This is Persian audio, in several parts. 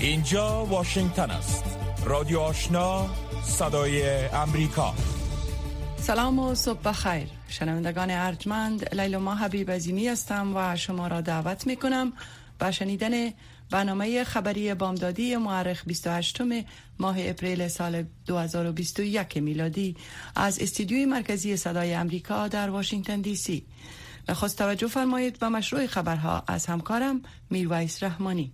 اینجا واشنگتن است. رادیو آشنا، صدای امریکا. سلام و صبح بخیر. شنوندگان ارجمند، لیلا حبیب عظیمی هستم و شما را دعوت می کنم به شنیدن برنامه خبری بامدادی مورخ 28 ماه اپریل سال 2021 میلادی از استودیوی مرکزی صدای امریکا در واشنگتن دی سی. نخست توجه فرمایید به مشروع خبرها از همکارم میرویس رحمانی.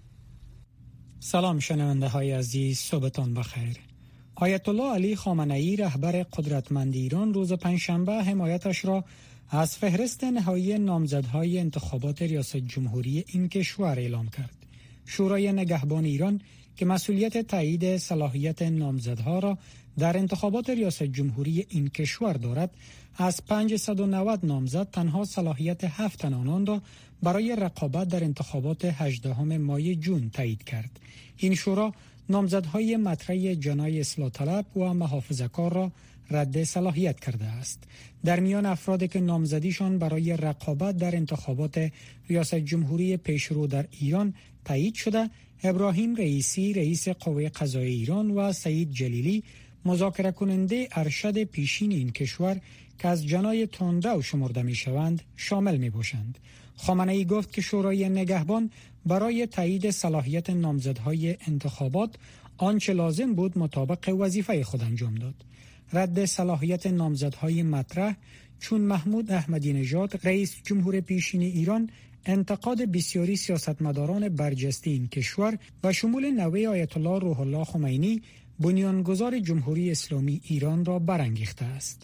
سلام شنونده های عزیز، صبحتان بخیر. آیت الله علی خامنه‌ای رهبر قدرتمند ایران روز پنجشنبه حمایتش را از فهرست نهایی نامزدهای انتخابات ریاست جمهوری این کشور اعلام کرد. شورای نگهبان ایران که مسئولیت تایید صلاحیت نامزدها را در انتخابات ریاست جمهوری این کشور دارد، از 590 نامزد تنها صلاحیت 7 تن آنان را برای رقابت در انتخابات 18 ماه جون تایید کرد. این شورا نامزدهای مطرح جنای اصلاح طلب و محافظه‌کار را رد صلاحیت کرده است. در میان افرادی که نامزدیشان برای رقابت در انتخابات ریاست جمهوری پیشرو در ایران تایید شده، ابراهیم رئیسی رئیس قوه قضاییه ایران و سعید جلیلی مذاکره کننده ارشد پیشین این کشور که از جنای تندرو شمرده می شوند شامل می باشند. خامنه‌ای گفت که شورای نگهبان برای تایید صلاحیت نامزدهای انتخابات آنچه لازم بود مطابق وظیفه خود انجام داد. رد صلاحیت نامزدهای مطرح چون محمود احمدی نژاد رئیس جمهور پیشین ایران انتقاد بسیاری سیاستمداران برجسته این کشور و شمول نوه آیت الله روح الله خمینی بنیانگذار جمهوری اسلامی ایران را برانگیخته است.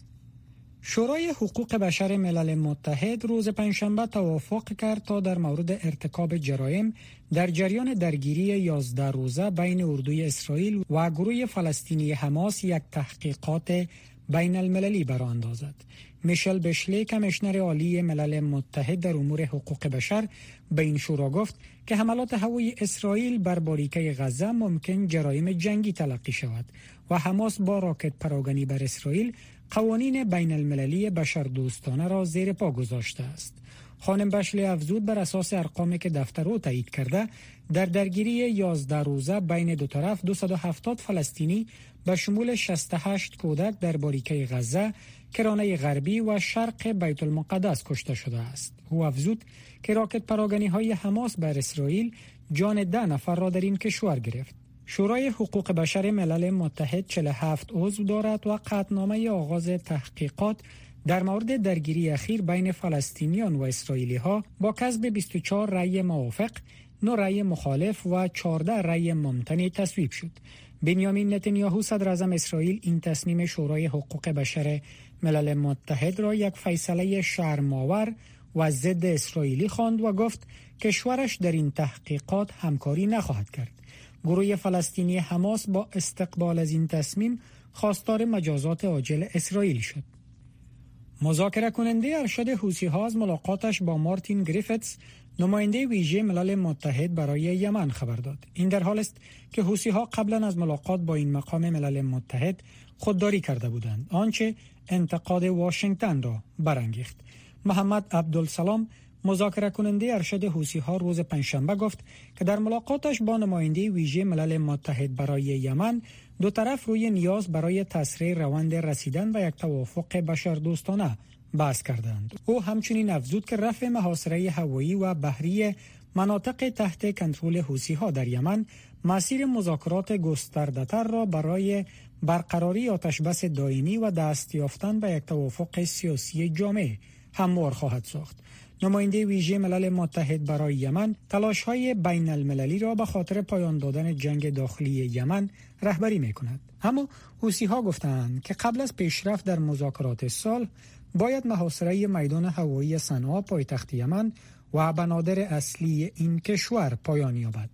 شورای حقوق بشر ملل متحد روز پنجشنبه توافق کرد تا در مورد ارتکاب جرایم در جریان درگیری 11 روزه بین اردوی اسرائیل و گروه فلسطینی حماس یک تحقیقات بین المللی برآورد اندازد. میشل بشلی کمیشنر عالی ملل متحد در امور حقوق بشر به این شورا گفت که حملات هوایی اسرائیل بر باریکه غزه ممکن جرایم جنگی تلقی شود و حماس با راکت پراگنی بر اسرائیل قوانین بین المللی بشردوستانه را زیر پا گذاشته است. خانم بشلی افزود بر اساس ارقامی که دفتر او تایید کرده، در درگیری 11 روزه بین دو طرف 270 فلسطینی به شمول 68 کودک در باریکه غزه، کرانه غربی و شرق بیت المقدس کشته شده است. او افزود که راکت پراگنی های حماس بر اسرائیل جان 10 نفر را در این کشور گرفت. شورای حقوق بشر ملل متحد 47 عضو دارد و قطعنامه آغاز تحقیقات در مورد درگیری اخیر بین فلسطینیان و اسرائیلی ها با کسب 24 رأی موافق، 9 رأی مخالف و 14 رأی ممتنع تصویب شد. بنیامین نتانیاهو صدر اعظم اسرائیل این تصمیم شورای حقوق بشر ملل متحد را یک فیصله شرم‌آور و ضد اسرائیلی خواند و گفت کشورش در این تحقیقات همکاری نخواهد کرد. گروه فلسطینی حماس با استقبال از این تصمیم خواستار مجازات عاجل اسرائیل شد. مذاکره کننده ارشد حوثی‌ها از ملاقاتش با مارتین گریفتس، نماینده ویژه ملل متحد برای یمن خبر داد. این در حال است که حوثی‌ها قبلا از ملاقات با این مقام ملل متحد خودداری کرده بودند، آنچه انتقاد واشنگتن را برانگیخت. محمد عبدالسلام مذاکره کننده ارشد حوثی‌ها روز پنجشنبه گفت که در ملاقاتش با نماینده ویژه ملل متحد برای یمن دو طرف روی نیاز برای تسریع روند رسیدن به یک توافق بشردوستانه بحث کردند. او همچنین افزود که رفع محاصره هوایی و بحری مناطق تحت کنترل حوثی‌ها در یمن مسیر مذاکرات گسترده‌تر را برای برقراری آتشبس دائمی و دست یافتن به یک توافق سیاسی جامع هموار خواهد ساخت. نماینده ویژه ملل متحد برای یمن تلاش‌های بین المللی را به خاطر پایان دادن جنگ داخلی یمن رهبری می‌کند. اما حوثی‌ها گفتند که قبل از پیشرفت در مذاکرات صلح باید محاصره میدان هوایی صنعا پایتخت یمن و بنادر اصلی این کشور پایان یابد.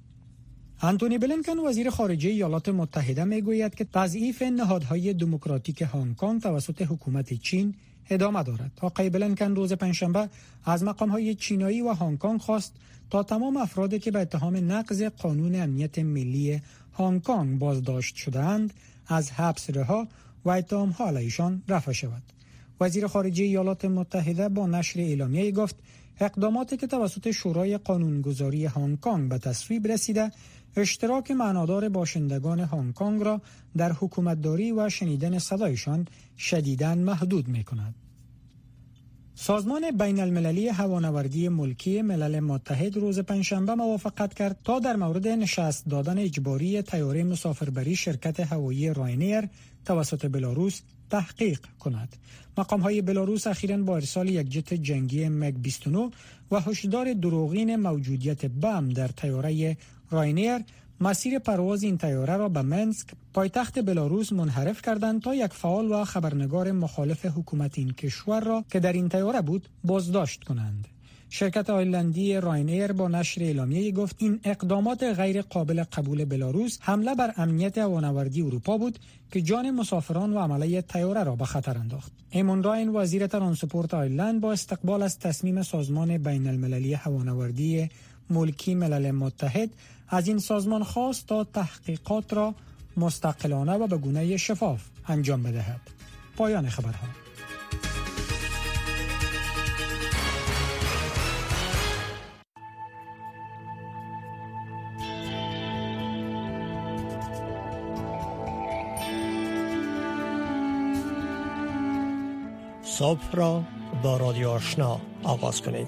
آنتونی بلینکن وزیر خارجه ایالات متحده میگوید که تضعیف نهادهای دموکراتیک هنگ کنگ توسط حکومت چین ادامه دارد. آقای بلینکن روز پنجشنبه از مقام‌های چینایی و هنگ کنگ خواست تا تمام افرادی که به اتهام نقض قانون امنیت ملی هنگ کنگ بازداشت شده‌اند از حبس رها و اتهام‌ها علیشان رفع شود. وزیر خارجه ایالات متحده با نشر اعلامیه گفت اقداماتی که توسط شورای قانونگذاری هنگ کنگ به تصویب رسیده اشتراک معنادار باشندگان هنگ کنگ را در حکومتداری و شنیدن صدایشان شدیداً محدود می‌کند. سازمان بین المللی هوانوردی ملکی ملل متحد روز پنجشنبه موافقت کرد تا در مورد نشست دادن اجباری طیاره مسافربری شرکت هوایی راینیر توسط بلاروس تحقیق کند. مقام‌های بلاروس اخیراً با ارسال یک جت جنگی مگ 29 و هشدار دروغین موجودیت بم در طیاره راینیر مسیر پرواز این طیاره را به منسک پایتخت بلاروس منحرف کردند تا یک فعال و خبرنگار مخالف حکومت این کشور را که در این طیاره بود بازداشت کنند. شرکت آیرلندی راینیر با نشر اعلامیه‌ای گفت این اقدامات غیر قابل قبول بلاروس حمله بر امنیت هوانوردی اروپا بود که جان مسافران و عمله طیاره را به خطر انداخت. ایمون راین وزیر ترانسپورت آیرلند با استقبال از تصمیم سازمان بین المللی هوانوردی ملکی ملل متحد از این سازمان خواست تا تحقیقات را مستقلانه و به گونه شفاف انجام بدهد. پایان خبرها. صبح را با رادیو آشنا آغاز کنید.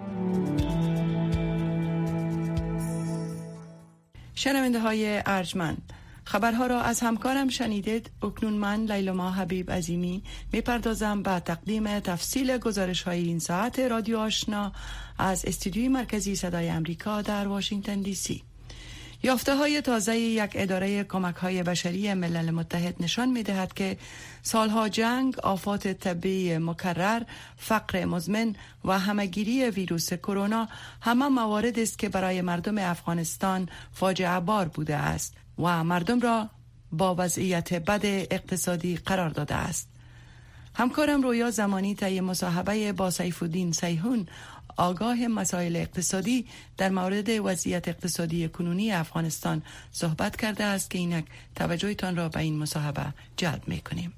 شنونده های ارجمند، خبرها را از همکارم شنیدید. اکنون من لیلما حبیب عظیمی میپردازم به تقدیم تفصیل گزارش های این ساعت رادیو آشنا از استودیوی مرکزی صدای امریکا در واشنگتن دی سی. یافته های تازه یک اداره کمک های بشری ملل متحد نشان می دهد که سالها جنگ، آفات طبیعی مکرر، فقر مزمن و همهگیری ویروس کرونا همه موارد است که برای مردم افغانستان فاجعه بار بوده است و مردم را با وضعیت بد اقتصادی قرار داده است. همکارم رویا زمانی طی مصاحبه با سیف الدین سیحون، آگاه مسائل اقتصادی، در مورد وضعیت اقتصادی کنونی افغانستان صحبت کرده است که اینک توجهتان را به این مصاحبه جلب می‌کنیم.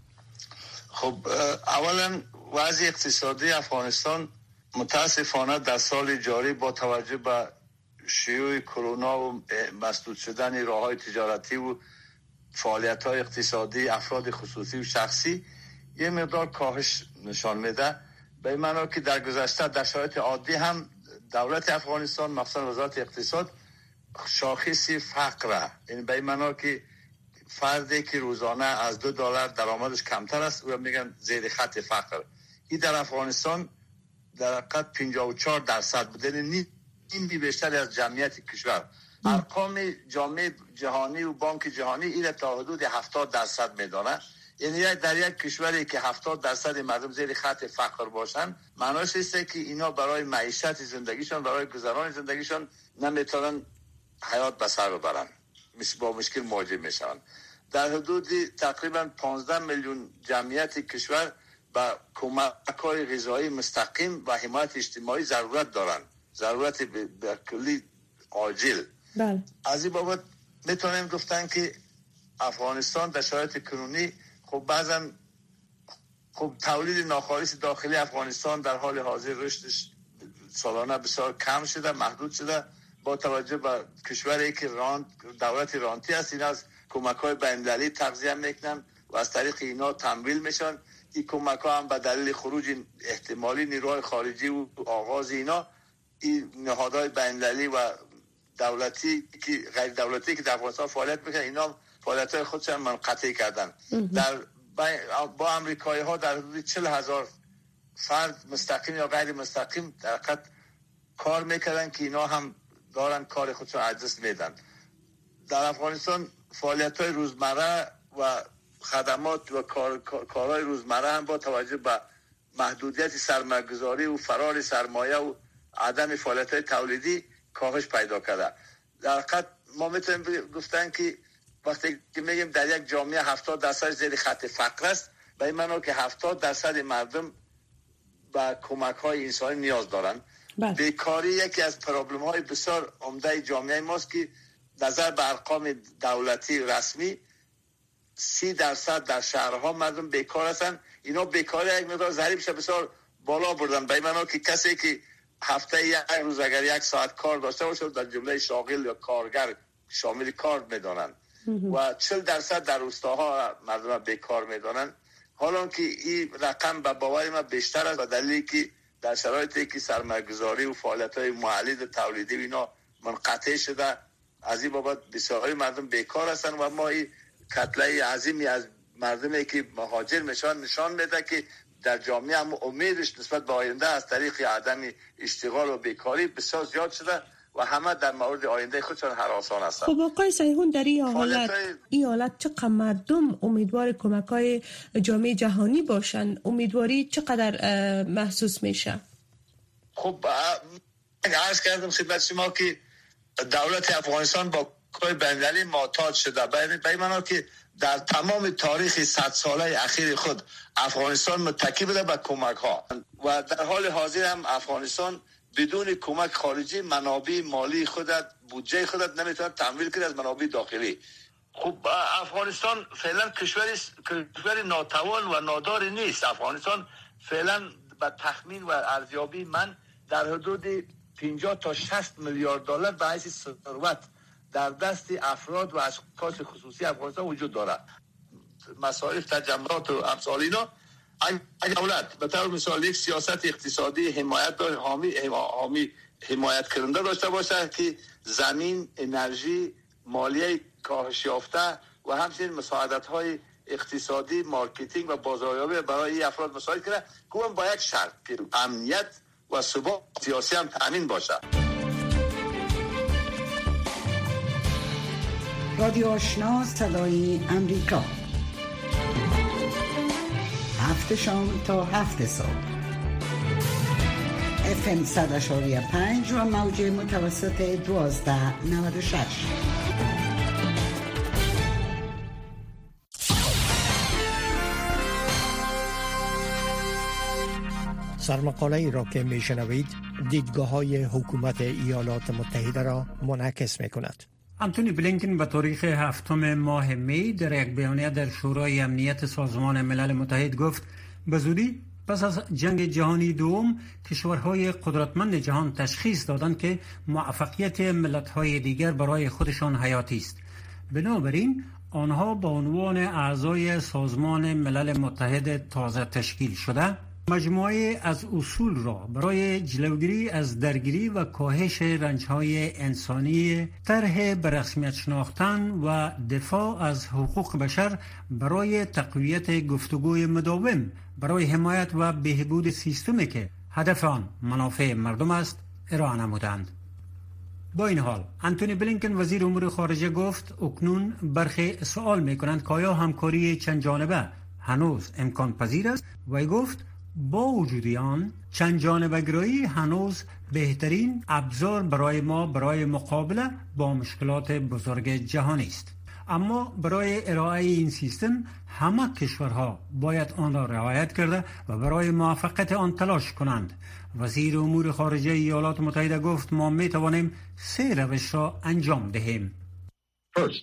خب اولا وضع اقتصادی افغانستان متاسفانه در سال جاری با توجه به شیوع کرونا و مسدود شدن راه‌های تجارتی و فعالیت‌های اقتصادی افراد خصوصی و شخصی یه مقدار کاهش نشان میده. به این معنی که در گذشته در شرایط عادی هم دولت افغانستان مخصوصا وزارت اقتصاد شاخص فقر، یعنی به این معنی که فردی که روزانه از $2 درآمدش کمتر است و میگن زیر خط فقر، این در افغانستان در حقیقت 54% بوده، نیمی بیشتر از جمعیت کشور. ارقام جامعه جهانی و بانک جهانی این تا حدود 70% میدانه. یعنی در یک کشوری که 70% مردم زیر خط فقر باشن، معناش است که اینا برای معیشت زندگیشون، برای گذران زندگیشون نمیتونن حیات به سر ببرن، با مشکل مواجه میشن. در حدود تقریبا 15 میلیون جمعیت کشور با کمک‌های غذایی مستقیم و حمایت اجتماعی ضرورت دارن، ضرورت به کلی عاجل. بله. از این بابت میتونیم گفتن که افغانستان در شرایط کنونی خب بعضا تولید ناخالص داخلی افغانستان در حال حاضر رشدش سالانه بسیار کم شده، محدود شده، با توجه به کشوری که دولت رانتی است. این از کمک‌های بین‌المللی تغذیه میکنن و از طریق اینا تمویل میشن. این کمک‌ها هم به دلیل خروج احتمالی نیروهای خارجی و آغاز اینا، این نهادهای بین‌المللی و دولتی که غیر دولتی که در افغانستان فعالیت میکنن، اینا فعالیت‌های خودشون منقطع کردن. با امریکایی ها در حدود 40,000 فرد مستقیم یا غیر مستقیم در حقیقت کار میکردن که اینا هم دارن کار خودشون از دست میدن. در افغانستان فعالیت‌های روزمره و خدمات و کارهای روزمره هم با توجه به محدودیت سرمایه‌گذاری و فرار سرمایه و عدم فعالیت‌های تولیدی کاهش پیدا کرده. در حقیقت ما میتونیم گفتن که وقتی که میگیم در یک جامعه 70% زیر خط فقر است، به این معنی که 70% مردم به کمک‌های انسانی نیاز دارن. بیکاری یکی از پرابلم‌های بسیار عمده جامعه ماست که نظر به ارقام دولتی رسمی 30% در شهرها مردم بیکار هستند. اینا بیکاری یک مقدار ضریبش بسیار بالا بردن، به این معنی که کسی که هفته یک روز اگر 1 ساعت کار داشته باشه در جمله شاغل یا کارگر شامل کار میدانند و 40% در روستاها مردم بیکار میدانند. حالا که این رقم به باور من بیشتر است به دلیلی که در شرایطی که سرمایه‌گذاری و فعالیت‌های محلی تولیدی و اینا منقطع شده، از این بابت بسیاری مردم بیکار هستند و ما این کتله عظیمی از مردمی که مهاجر میشن نشان میده که در جامعه هم امیدش نسبت به آینده از طریق عدم اشتغال و بیکاری بسیار زیاد شده و همه در مورد آینده خودشان هراسان هستند. خب آقای سیحون، در این حالت چقدر مردم امیدوار کمک‌های جامعه جهانی باشن؟ امیدواری چقدر محسوس میشه؟ خب عرض کردم خدمت شما که دولت افغانستان با کمک بین‌المللی معتاد شده، به این معنی که در تمام تاریخ 100 ساله اخیر خود افغانستان متکی بوده به کمک ها و در حال حاضر هم افغانستان بدون کمک خارجی منابع مالی خودت، بودجه خودت نمیتونه تمویل کنه از منابع داخلی. خب افغانستان فعلا کشور ناتوان و نادار نیست. افغانستان فعلا به تخمین و ارزیابی من در حدود 50 تا 60 میلیارد دلار به حیث ثروت در دست افراد و اشخاص خصوصی افغانستان وجود دارد. مصارف، تجمعات و امثال اینا، اگر دولت به طور مثال یک سیاست اقتصادی حمایت کننده داشته باشه که زمین، انرژی، مالیه کاهش یافته و همچنین مساعدت‌های اقتصادی، مارکتینگ و بازاریابی برای افراد مساعد کنه، که اون با یک شرط که امنیت و ثبات سیاسی هم تامین باشه. رادیو آشنا صدای امریکا، 7 شام تا 7 صبح، FM 100.5 و موج متوسط 1296. سرمقاله ای را که می شنوید دیدگاه های حکومت ایالات متحده را منعکس می کند. آنتونی بلینکن به تاریخ 7 ماه می در یک بیانیه در شورای امنیت سازمان ملل متحد گفت به زودی پس از جنگ جهانی دوم کشورهای قدرتمند جهان تشخیص دادند که موفقیت ملت‌های دیگر برای خودشان حیاتی است. بنابراین آنها به عنوان اعضای سازمان ملل متحد تازه تشکیل شده مجموعه از اصول را برای جلوگیری از درگیری و کاهش رنج‌های انسانی، طرح به رسمیت شناختن و دفاع از حقوق بشر برای تقویت گفتگوی مداوم برای حمایت و بهبود سیستمی که هدف آن منافع مردم است ارائه نمودند. با این حال آنتونی بلینکن وزیر امور خارجه گفت اکنون برخی سوال می‌کنند که آیا همکاری چند جانبه هنوز امکان پذیر است و گفت با وجود آن چند جانبه گرایی هنوز بهترین ابزار برای ما برای مقابله با مشکلات بزرگ جهانی است. اما برای ارائه این سیستم همه کشورها باید آن را رعایت کرده و برای موفقیت آن تلاش کنند. وزیر امور خارجه ایالات متحده گفت ما می توانیم 3 روش را انجام دهیم. First,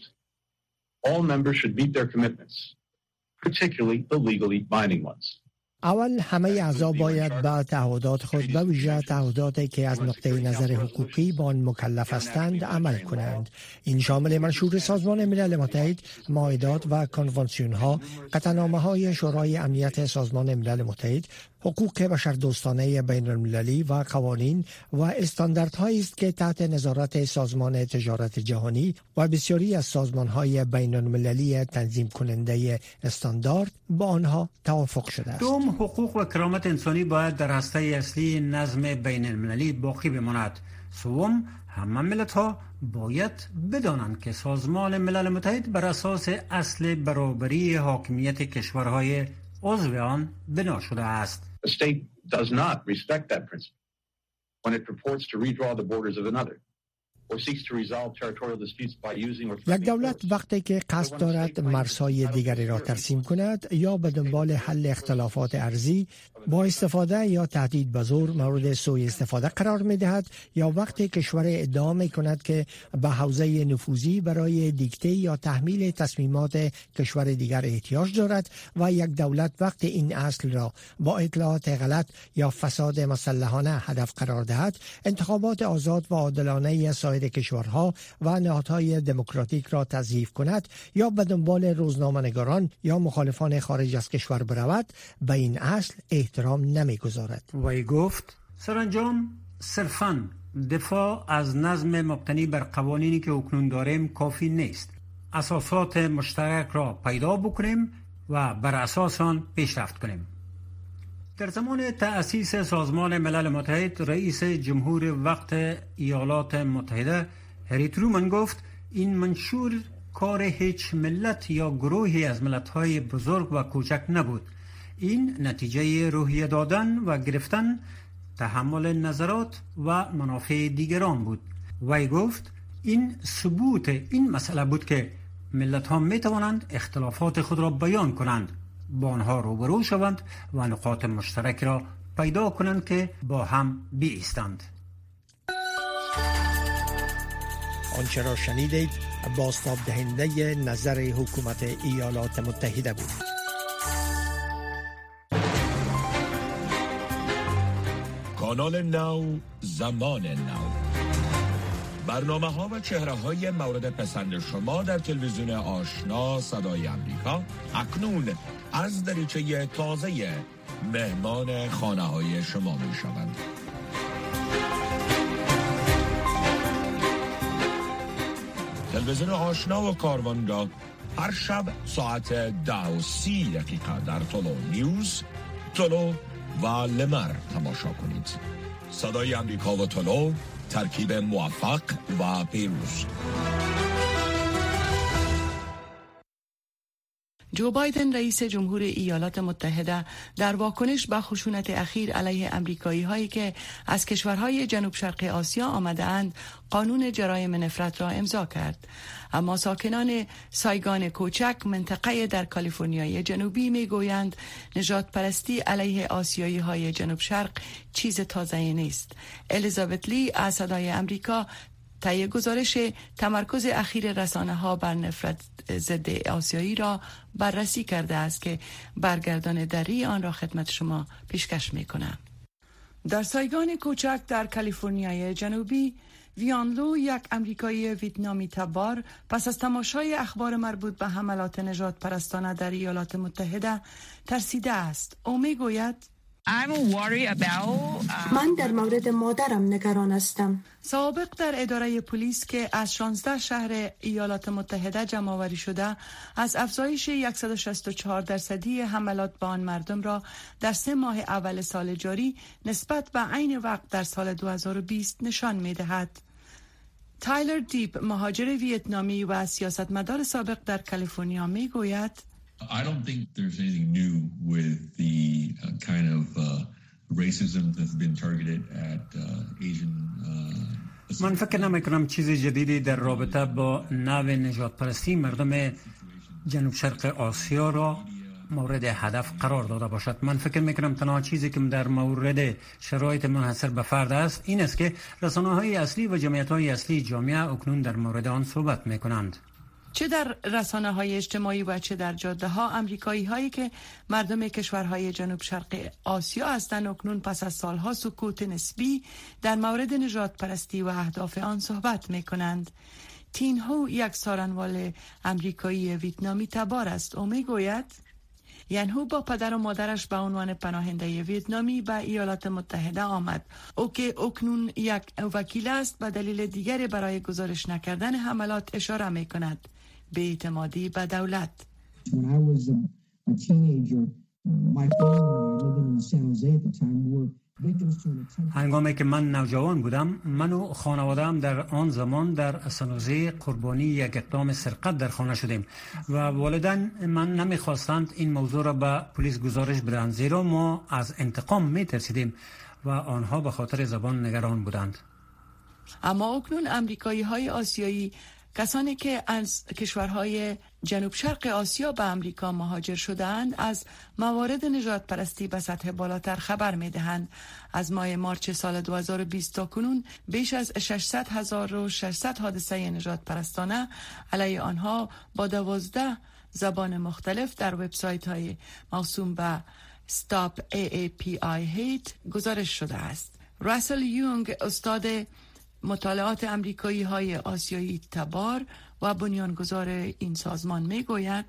all members should meet their commitments, particularly the legally binding ones. اول همه اعضا باید به تعهدات خود به ویژه تعهداتی که از نقطه نظر حقوقی با آن مکلف هستند عمل کنند. این شامل منشور سازمان ملل متحد، معاهدات و کنوانسیون ها، قطعنامه های شورای امنیت سازمان ملل متحد، حقوق بشردوستانه بین المللی و قوانین و استانداردهایی است که تحت نظارت سازمان تجارت جهانی و بسیاری از سازمان‌های بین المللی تنظیم کننده استاندارد با آنها توافق شده است. دوم، حقوق و کرامت انسانی باید در هسته اصلی نظم بین المللی باقی بماند. سوم، همه ملت‌ها باید بدانند که سازمان ملل متحد بر اساس اصل برابری حاکمیت کشورهای عضو آن بنا شده است. A state does not respect that principle when it purports to redraw the borders of another or seeks to resolve territorial disputes by using or یک دولت وقتی که قصد دارد مرزهای دیگری را ترسیم کند یا به دنبال حل اختلافات ارضی با استفاده یا تهدید به زور مورد سوء استفاده قرار می دهد یا وقتی کشور ادعا می کند که به حوزه نفوذی برای دیکته یا تحمیل تصمیمات کشور دیگر احتیاج دارد و یک دولت وقتی این اصل را با اطلاعات غلط یا فساد مسلحانه هدف قرار دهد، انتخابات آزاد و عادلانه سایر سایر کشورها و نهادهای دموکراتیک را تضعیف کند یا به دنبال روزنامه‌نگاران یا مخالفان خارج از کشور برود، به این اصل احترام نمی‌گذارد. وی گفت سرانجام صرفاً دفاع از نظم مبتنی بر قوانینی که اکنون داریم کافی نیست. اساسات مشترک را پیدا بکنیم و بر اساس آن پیشرفت کنیم. در زمان تأسیس سازمان ملل متحد، رئیس جمهور وقت ایالات متحده هری ترومن گفت این منشور کار هیچ ملت یا گروهی از ملت‌های بزرگ و کوچک نبود. این نتیجه روحیه دادن و گرفتن تحمل نظرات و منافع دیگران بود. وی گفت این ثبوت این مسئله بود که ملت‌ها می‌توانند اختلافات خود را بیان کنند، با آنها روبرو شوند و نقاط مشترک را پیدا کنند که با هم بایستند. آنچه را شنیدید بازتاب دهنده نظر حکومت ایالات متحده بود. کانال نو، زمان نو. برنامه ها و چهره های مورد پسند شما در تلویزیون آشنا صدای امریکا اکنون از دریچه تازه مهمان خانه های شما می شوند. تلویزیون آشنا و کاروانگاه هر شب ساعت 10:30 در تولو نیوز، تولو و لمر تماشا کنید. صدای امریکا و تولو، ترکیب موفق و پیروز. جو بایدن رئیس جمهور ایالات متحده در واکنش به خشونت اخیر علیه امریکایی هایی که از کشورهای جنوب شرق آسیا آمده اند قانون جرایم نفرت را امضا کرد. اما ساکنان سایگان کوچک منطقه در کالیفرنیای جنوبی می گویند نژاد پرستی علیه آسیایی های جنوب شرق چیز تازه نیست. الیزابت لی از صدای امریکا طی گزارش تمرکز اخیر رسانه‌ها بر نفرت ضد آسیایی را بررسی کرده است که برگردان دری آن را خدمت شما پیشکش می‌کنم. در سایگان کوچک در کالیفرنیای جنوبی، ویانلو، یک امریکایی ویتنامی تبار، پس از تماشای اخبار مربوط به حملات نژاد پرستانه در ایالات متحده ترسیده است. او میگوید من در مورد مادرم نگران هستم. سابق در اداره پلیس که از 16 شهر ایالات متحده جمع آوری شده، از افزایش 164% حملات به آن مردم را در 3 ماه اول سال جاری نسبت به عین وقت در سال 2020 نشان می‌دهد. تایلر دیپ، مهاجر ویتنامی و سیاستمدار سابق در کالیفرنیا، میگوید I don't think there's anything new with the kind of racism that's been targeted at Asian. من فکر نمی‌کنم چیز جدیدی در رابطه با نوع نژادپرستی مردم جنوب شرق آسیا را مورد هدف قرار داده باشد. من فکر می‌کنم تنها چیزی که در مورد شرایط منحصر به فرد است این است که رسانه‌های اصلی و جمعیت‌های اصلی جامعه اکنون در مورد آن صحبت می‌کنند. چه در رسانه‌های اجتماعی و چه در جاده‌ها، آمریکایی هایی که مردم کشورهای جنوب شرق آسیا هستند اکنون پس از سالها سکوت نسبی در مورد نژادپرستی و اهداف آن صحبت می‌کنند. تین هو، یک سارنوال آمریکایی ویتنامی تبار است. او میگوید ینهو با پدر و مادرش به عنوان پناهنده ویتنامی به ایالات متحده آمد. او که اکنون یک وکیل است به دلیل دیگری برای گزارش نکردن حملات اشاره می کند به اعتمادی به دولت. هنگامی که من نوجوان بودم، من و خانواده‌ام در آن زمان در سنوزه قربانی یک اقدام سرقت در خانه شدیم و والدین من نمیخواستند این موضوع را به پلیس گزارش بدهند، زیرا ما از انتقام میترسیدیم و آنها به خاطر زبان نگران بودند. اما اکنون امریکایی های آسیایی، کسانی که از کشورهای جنوب شرق آسیا به امریکا مهاجر شده‌اند، از موارد نژادپرستی به سطح بالاتر خبر می‌دهند. از ماه مارچ سال 2020 تا کنون بیش از 600,600 حادثه نژادپرستانه علیه آنها با 12 زبان مختلف در وبسایت‌های موسوم به Stop AAPI Hate گزارش شده است. راسل یونگ، استاد مطالعات امریکایی های آسیایی تبار و بنیانگذار این سازمان می گوید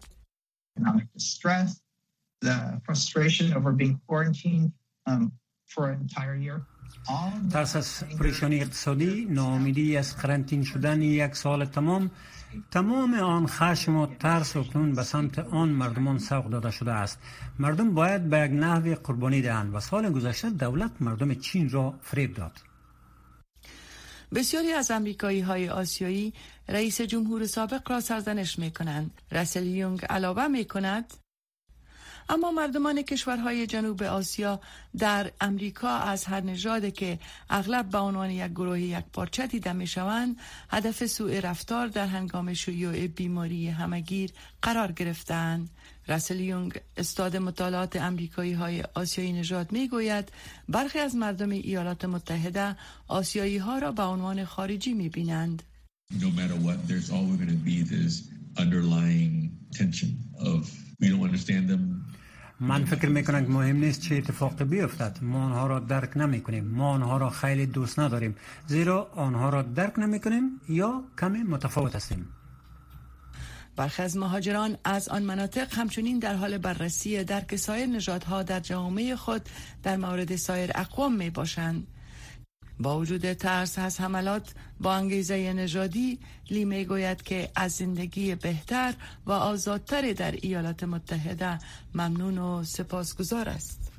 ترس از پریشانی اقتصادی، ناامیدی از قرنطینه شدن یک سال تمام آن خشم و ترس اکنون به سمت آن مردمان سوق داده شده است. مردم باید به یک نحو قربانی دهند و سال گذشته دولت مردم چین را فریب داد. بسیاری از امریکایی های آسیایی رئیس جمهور سابق را سرزنش می کنند. راسل یونگ علاوه می کند اما مردمان کشورهای جنوب آسیا در امریکا از هر نژادی که اغلب به عنوان یک گروه یکپارچه دیده می شوند هدف سوء رفتار در هنگام شیوع بیماری همگیر قرار گرفتند. راسل یونگ استاد مطالعات امریکایی های آسیایی نژاد می گوید برخی از مردم ایالات متحده آسیایی ها را به عنوان خارجی می بینند. No matter what, there's always going to be this underlying tension of we don't understand them. من فکر میکنم که مهم نیست چه اتفاقی بیفتد، ما آنها را درک نمی کنیم، ما آنها را خیلی دوست نداریم زیرا آنها را درک نمی کنیم یا کمی متفاوت هستیم. برخی از مهاجران از آن مناطق همچنین در حال بررسی درک سایر نژادها در جامعه خود در مورد سایر اقوام می باشند. با وجود ترس از حملات با انگیزه نژادی، لی می گوید که از زندگی بهتر و آزادتر در ایالات متحده ممنون و سپاسگزار است.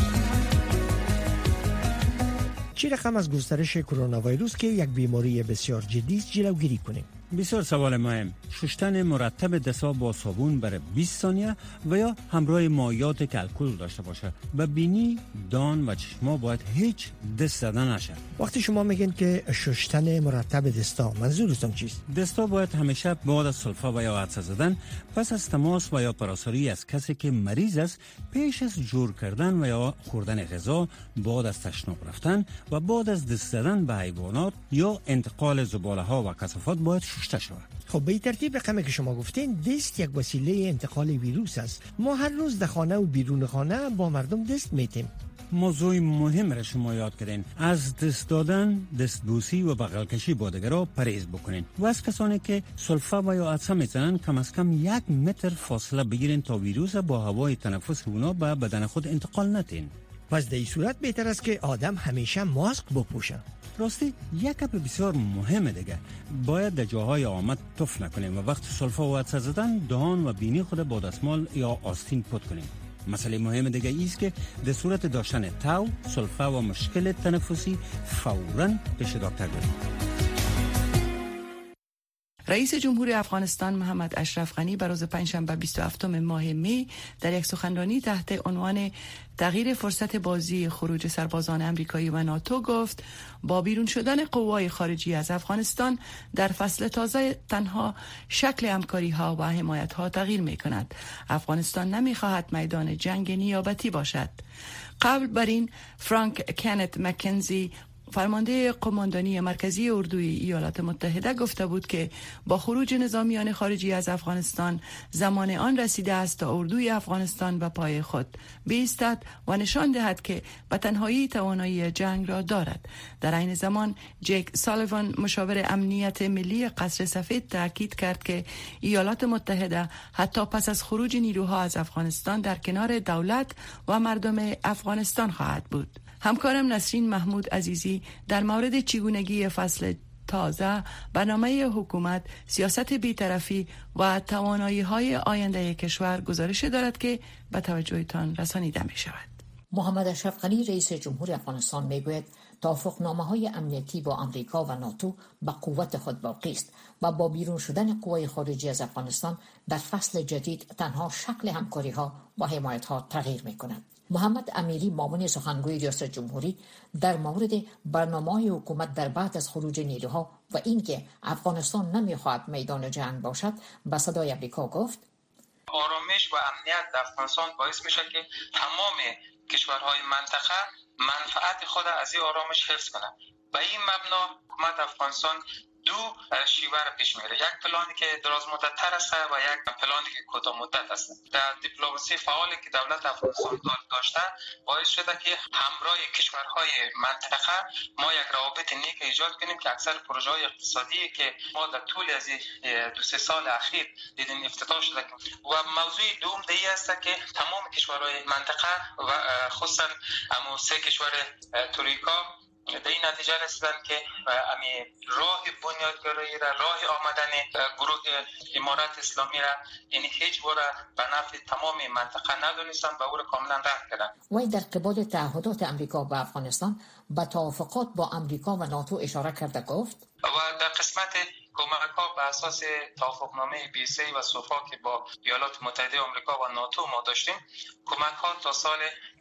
چه رقم از گسترش کرونا ویروس که یک بیماری بسیار جدی است جلوگیری کنیم؟ بسیار سوال مهم. شستن مرتب دست‌ها با صابون برای 20 ثانیه و یا همراه مایعات که الکل داشته باشه. به بینی، دان و چشما باید هیچ دست زدن نشه. وقتی شما میگین که شستن مرتب دستا، منظورتون چیست؟ دستا باید همیشه بعد از سلفه و یا عطسه زدن، پس از تماس و یا پراساری از کسی که مریض است، پیش از جور کردن و یا خوردن غذا، بعد از تشناب رفتن و بعد از دست زدن به حیوانات یا انتقال زباله ها و کثافات باید شسته شود. خب به این ترتیب رقمی که شما گفتین دست یک وسیله انتقال ویروس است. ما هر روز در خانه و بیرون خانه با مردم دست میتیم. موضوع مهم را شما یاد کردین. از دست دادن، دستبوسی و بغل کشی با دیگران پرهیز بکنین و از کسانی که سلفه و یا عطسه میزنن کم از کم 1 متر فاصله بگیرین تا ویروس با هوای تنفس اونا به بدن خود انتقال ندین. پس در این صورت بهتر است که آدم همیشه ماسک بپوشه. راستی یک گپ بسیار مهمه دیگه، باید در جاهای آمد تف نکنیم و وقت سلفه و عطسه زدن دهان و بینی خود با دستمال یا آستین پاک کنیم. مسئله مهم دیگه ایست که در صورت داشتن تاو، سلفه و مشکل تنفسی فوراً پیش دکتر بریم. رئیس جمهور افغانستان محمد اشرف غنی بر روز پنجشنبه 27 ماه می در یک سخنرانی تحت عنوان تغییر فرصت بازی خروج سربازان آمریکایی و ناتو گفت با بیرون شدن قوای خارجی از افغانستان در فصل تازه تنها شکل همکاری ها و حمایت ها تغییر می کند. افغانستان نمی خواهد میدان جنگ نیابتی باشد. قبل بر این فرانک کنت مکنزی فرمانده قماندانی مرکزی اردوی ایالات متحده گفته بود که با خروج نظامیان خارجی از افغانستان زمان آن رسیده است تا اردوی افغانستان به پای خود بایستد و نشان دهد که به تنهایی توانایی جنگ را دارد. در این زمان جیک سالیوان مشاور امنیت ملی قصر سفید تاکید کرد که ایالات متحده حتی پس از خروج نیروها از افغانستان در کنار دولت و مردم افغانستان خواهد بود. همکارم نسرین محمود عزیزی در مورد چگونگی فصل تازه، برنامه حکومت، سیاست بی‌طرفی و توانایی‌های آینده کشور گزارش دارد که به توجهتان رسانیده می شود. محمد اشرف غنی رئیس جمهور افغانستان میگوید توافقنامه‌های امنیتی با آمریکا و ناتو به قوت خود باقی است و با بیرون شدن قوای خارجی از افغانستان در فصل جدید تنها شکل همکاری‌ها و حمایت‌ها تغییر می‌کند. محمد امیری معاون سخنگوی ریاست جمهوری در مورد برنامه‌های حکومت در بعد از خروج نیروها و اینکه افغانستان نمی‌خواهد میدان جنگ باشد به صدای آمریکا گفت آرامش و امنیت در افغانستان باعث میشه که تمام کشورهای منطقه منفعت خود از این آرامش حفظ کنند. به این مبنا حکومت افغانستان دو شیوه را پیش میره، یک پلانی که دراز مدت تر است و یک پلانی که کوتاه مدت است. در دیپلماسی فعالی که دولت افغانستان داشته باعث شده که همراه کشورهای منطقه ما یک روابط نیک ایجاد کنیم که اکثر پروژه های اقتصادی که ما در طول از 2-3 سال اخیر دیدیم افتتاح شده. و موضوع دوم دیگه است که تمام کشورهای منطقه و خصوصا همون 3 کشور توریکا به این نتیجه رسیدن که امی راه بنیادگرایی را، راه آمدن گروه امارت اسلامی را یعنی هیچ باره به نفع تمام منطقه ندونستن و او را کاملا رد کردن. وی در قبال تعهدات امریکا و افغانستان به توافقات با امریکا و ناتو اشاره کرده گفت و در قسمت کمک ها به اساس توافقنامه بیسی و سوفا که با ایالات متحده آمریکا و ناتو ما داشتیم، کمک ها تا سال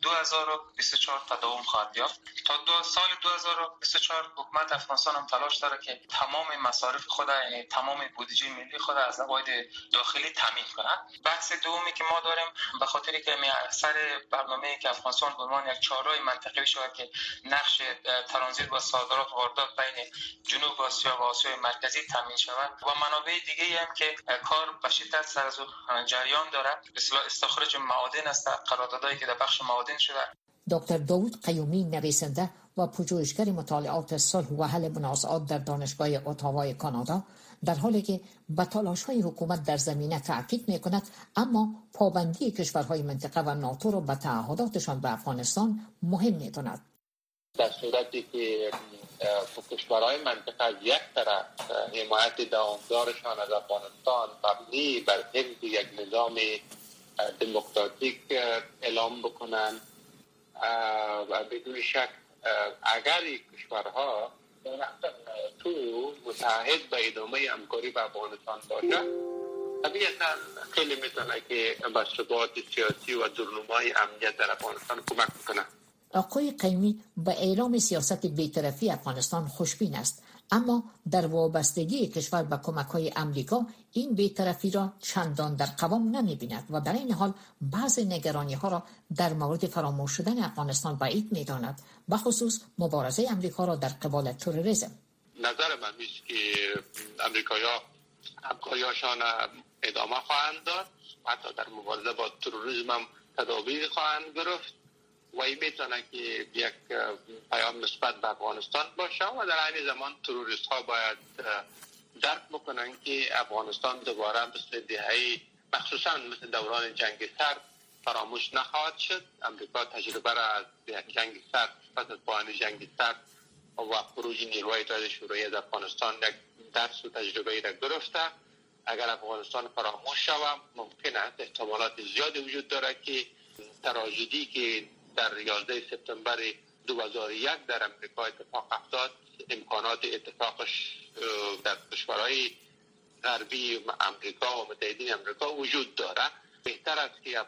2024 تداوم خواهد یافت. تا سال 2024 حکومت افغانستان هم تلاش داره که تمام مصارف خود، یعنی تمام بودجه ملی خود از عواید داخلی تامین کنه. بحث دومی که ما داریم به خاطری که اثر برنامه‌ای که افغانستان به عنوان یک چهارراه منطقه‌ای شده که نقش ترانزیت و صادرات و واردات بین جنوب آسیا و آسیای مرکزی تامین شود و منابع دیگه هم که کار به شدت سر از جریان داره، مثلا استخراج معادن است، قراردادایی که در بخش معادن شده. دکتر داوود قیومی، نویسنده و پژوهشگر مطالعات صلح و حل منازعات در دانشگاه اتاوای کانادا، در حالی که به تلاش‌های حکومت در زمینه تاکید می‌کند، اما پابندی کشورهای منطقه و ناتو را به تعهداتشان به افغانستان مهم می‌داند. در صورتی که کشورهای منطقه از یک طرف حمایت دوامدارشان از افغانستان مبنی بر حفظ یک نظام دموکراتیک اعلام بکنند و بدون شک اگر این کشورها تو متحد به ادامه همکاری با افغانستان باشه، طبیعتا خیلی میتونه که به ثبات سیاسی و درنمای امنیت در افغانستان کمک بکنه. آقای قیمی به اعلام سیاست بی‌طرفی افغانستان خوشبین است، اما در وابستگی کشور به کمک‌های امریکا این بی‌طرفی را چندان در قوام نمی‌بیند و در این حال بعض نگرانی‌ها را در مورد فراموش شدن افغانستان بعید می‌داند، به خصوص مبارزه امریکا را در قبال تروریسم. نظر من است که امریکایی‌ها همکاری‌هاشان ادامه خواهند داد، حتی در مبارزه با تروریسم هم تدابیر خواهند گرفت و این میتونه که یک پیام مثبت به افغانستان باشه و در عین زمان تروریست ها باید درک بکنن که افغانستان دوباره مثل دهه مخصوصا مثل دوران جنگ سرد فراموش نخواهد شد. امریکا تجربه را از جنگ سرد، پس از پایان جنگ سرد و خروج نیروهای اتحاد شوروی از افغانستان یک درس و تجربه را گرفته. اگر افغانستان فراموش شود ممکن است احتمالات زیادی وجود داره که تراژدی که در 11 سپتامبر 2001 در امریکا اتفاق افتاد، امکانات اتفاقش در کشورهای غربی امریکا و متحدین امریکا وجود داره. بهتر است که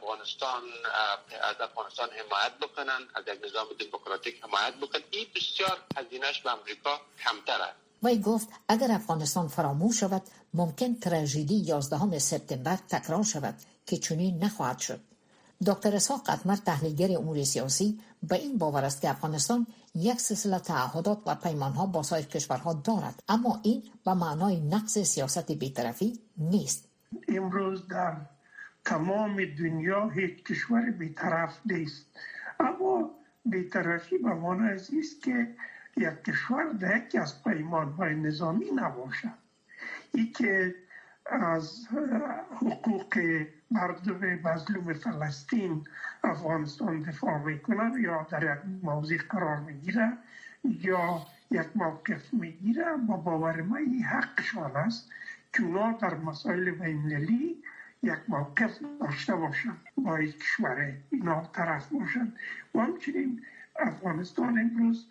از افغانستان حمایت بکنن، از یک نظام دموکراتیک حمایت بکنن. این بسیار هزینه‌اش به امریکا کمتر است. وی گفت اگر افغانستان فراموش شود ممکن تراژدی 11 سپتامبر تکرار شود که چنین نخواهد شد. دکتر اسحاق قطمر، تحلیلگر امور سیاسی، به این باور است که افغانستان یک سلسله تعهدات و پیمانها با سایر کشورها دارد، اما این به معنای نقض سیاست بی‌طرفی نیست. امروز در تمام دنیا هیچ کشور بی‌طرف نیست، اما بی‌طرفی به معنای است که یک کشور در یکی از پیمانهای نظامی نباشد، این که از حقوق مردم مظلوم فلسطین افغانستان دفاع میکنه یا در یک موضع قرار میگیره یا یک موقف میگیره، با باور من این حقشان است که اونا در مسائل بین‌المللی یک موقف داشته باشن، با یک کشور اینا طرف باشن. و همچنین افغانستان امروز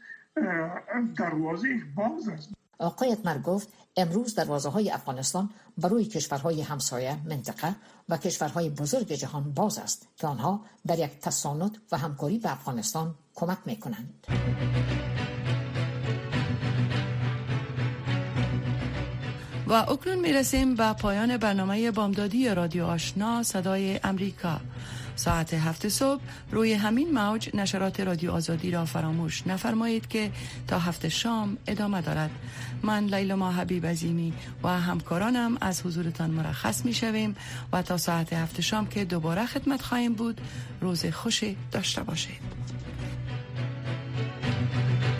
دروازهش باز است. آقای اتمر گفت امروز دروازه‌های افغانستان برای کشورهای همسایه منطقه و کشورهای بزرگ جهان باز است که آنها در یک تساند و همکاری به افغانستان کمک می‌کنند. و اکنون میرسیم به پایان برنامه بامدادی رادیو آشنا صدای امریکا. ساعت 7 صبح روی همین موج نشرات رادیو آزادی را فراموش نفرمایید که تا 7 شام ادامه دارد. من لیلا حبیب عظیمی و همکارانم از حضورتان مرخص می شویم و تا ساعت 7 شام که دوباره خدمت خواهیم بود، روز خوشی داشته باشید.